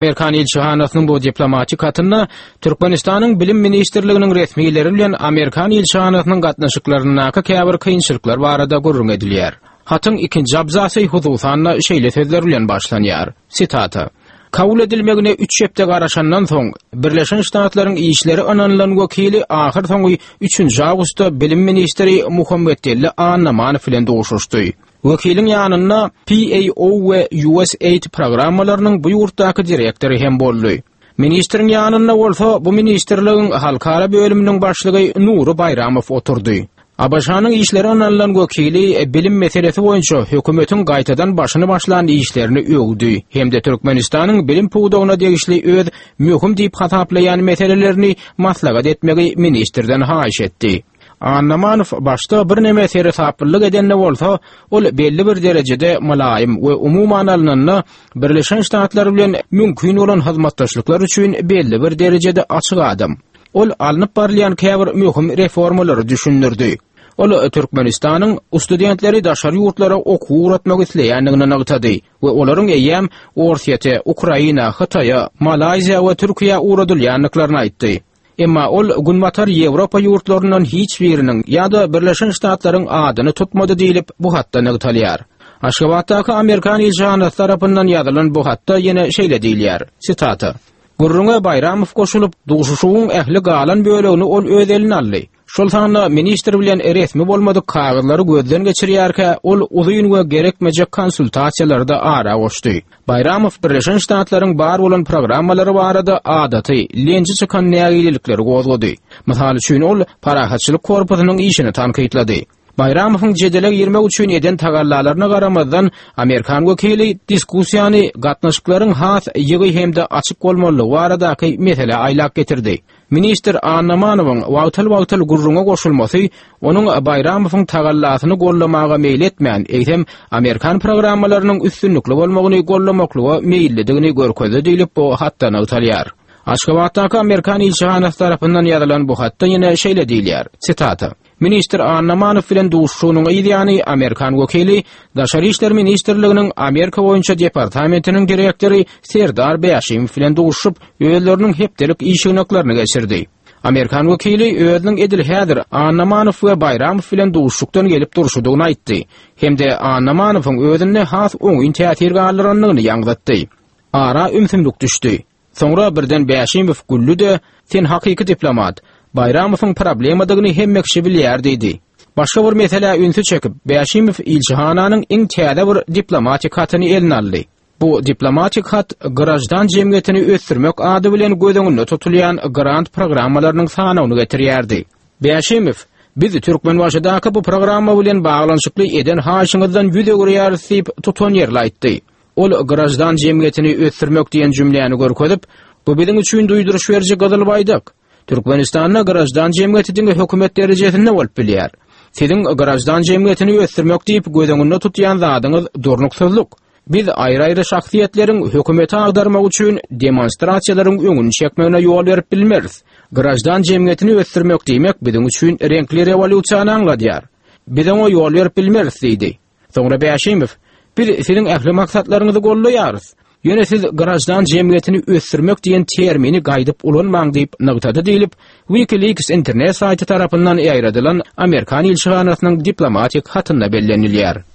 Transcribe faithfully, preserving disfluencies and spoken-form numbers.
Amerikan elçixanasynyň bu diplomatik hatynda Türkmenistanyň bilim ministrliginiň resmiýetleri bilen Amerikan elçixanasynyň gatnaşyklaryna käbir kynçylyklar barada gurrun edilýär. Hatyň ikinji abzasy hususanna şeýle sözler bilen başlanýar. Sitata: Kabul edilmegine üç hepde garaşandan soň Birleşen Ştatlaryň işleri ananlan wekili ahir soňy üçünji awgustda bilim ministri Muhammed Telli Annamany bilen doguşuşdy. Wekiliň ýanyna P A O we U S A I D programmalarynyň bu ýurtdaky direktori hem boldy. Ministriň ýanyna bolsa bu ministrligiň halkara bölüminiň başlygy Nuru Bayramow oturdy. Abaşanyň işleri ananlan wekili bilim meselesi boýunça hökümetiň gaýtadan başyny başlan işlerini öwdi. Hemde Türkmenistanyň bilim puwdagyna degişli öz möhüm diýip hasaplaýan meselelerini maslahat etmegi ministrden haýyş etdi. Annamanow başda bir neme serhaplyk edende bolsa, ol belli bir derejede malaýym we umumyň alnanyny Birleşen Ştatlar bilen mümkin bolan hyzmatdaşlyklar üçin belli bir derejede açyk adam. Ol alınıp barlayan käbir möhüm reformalary düşündirdi. Ol Türkmenistanyň studentleri daşary ýurtlara okuw uratmak isleýändigini nagtady we olaryň eýem Orsiýete, Ukraina, Hytaýa, Malaiziýa we Türkiýe uradylýanlyklaryny aýtdy. Emma ol günbatar Ýewropa ýurtlaryndan hiç biriniň ýa-da Birleşen Ştatlaryň adyny tutmady diýilip bu hatda nagtalýar. Aşgabatdaky Amerikan elçixanasy tarapyndan ýazylan bu hatda ýene şeýle diýilýär. Sitata: Gurrunga Bayramow goşulyp duguşuşuň ähli galan bölegini ol öz eline aldy. Şol sanda ministr bilen resmi bolmadyk kagazlary gözden geçirýärkä ol uzun we gerekmejek konsultasiýalarda ara goşdy. Bayramow Birleşen Ştatlaryň bar bolan programmalary barada adaty, lenji çykan nägilikleri gozgady. Mysal üçin ol parahatçylyk korpusynyň işini tankytlady. Bayramowyň jedele girmek üçin eden tagallalaryna garamazdan Amerikan wekili diskussiýany gatnaşyklaryň has ýygy hemde açyk bolmaly baradaky mesele aýlak getirdi. Minister Annamanowyň wagtal-wagtal gurrunga goşulmasy onuň Bayramowyň tagallasyny gollamaga meýil etmän, eýsem Amerikan programmalarynyň üstünlikli bolmagyny gollamakly we meýillidigini görkezdi diýilip bu hatda nagtalýar. Aşgabatdaky Amerikan elçixanasy tarapyndan ýazylan bu hatda ýene şeýle diýilýär. Sitata: Minister Annamanow bilen duşuşunyň ýa-ni Amerikan wekili Daşary işler ministrliginiň Amerika boýunça departamentiniň direktori Serdar Beýaşemow bilen duşup öýleriniň hepdelik işginaklaryny geçirdi. Amerikan wekili öýüniň edil häzir Annamanow we Bayramow bilen duşuşykdan gelip durşudygyny aýtdy. Hemde Annamanowyň öýüne has oňyn täsir galdyranlygyny ýaňlatdy. Ara ümsümlik düşdi. Soňra birden Beýaşemow güllüde sen hakyky diplomat, Bayramowyň problemadygyny hemmekşi bilýär diýdi. Başga bir mesele ünsü çekip Beýaşemow elçixananyň iň täze bir diplomatik hatyny eline aldy. Bu diplomatik hat garajdan jemgyýetini ösdürmek ady bilen gözüňde tutulýan grant programmalarynyň sanawyny getirýärdi. Beýaşemow biz Türkmen başydaky bu programma bilen baglanşykly eden haşyňyzdan ýüze görýär diýip tutan ýerle aýtdy. Ol garajdan jemgyýetini ösdürmek diýen jümläni görkezip, bu biziň üçin duýduruş berjek gadylbaydyk. Türkmenistanyň garajdan jemgyýetiniň hökümet derejesinde bolup bilýär. Siziň garajdan jemgyýetini ösdürmek diýip gözüňde tutýan zadyňyz durnuksuzluk. Biz aýry-aýry şahsiýetleriň hökümete agdarmak üçin demonstrasiýalaryň öňüni çekmegine ýol berip bilmeriz. Garajdan jemgyýetini ösdürmek diýmek biziň üçin renkli rewolýusiýany aňladýar. Biz oňa ýol berip bilmeriz diýdi. Soňra Beýaşemow: Bir siziň ähli maksatlaryňyzy gollaýarys. Ýöne siz garajdan jemgyýetini ösdürmek diýen termini gaýdyp ulanmaň diýip nagtady diýilip WikiLeaks internet saýty tarapyndan ýaýradylan Amerikan elçixanasynyň diplomatik hatynda bellenilýär.